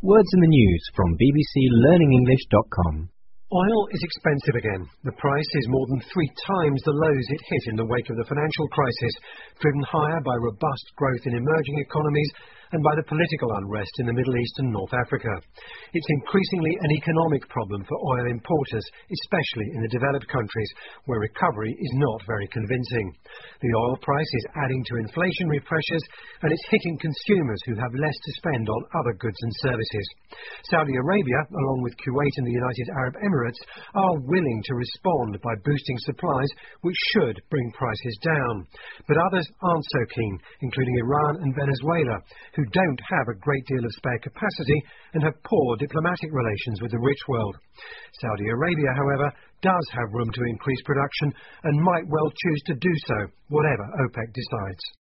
Words in the news from bbclearningenglish.com. Oil is expensive again. The price is more than 3 times the lows it hit in the wake of the financial crisis, driven higher by robust growth in emerging economies and by the political unrest in the Middle East and North Africa. It's increasingly an economic problem for oil importers, especially in the developed countries, where recovery is not very convincing. The oil price is adding to inflationary pressures, and it's hitting consumers who have less to spend on other goods and services. Saudi Arabia, along with Kuwait and the United Arab Emirates, are willing to respond by boosting supplies, which should bring prices down. But others aren't so keen, including Iran and Venezuela, who don't have a great deal of spare capacity and have poor diplomatic relations with the rich world. Saudi Arabia, however, does have room to increase production and might well choose to do so, whatever OPEC decides.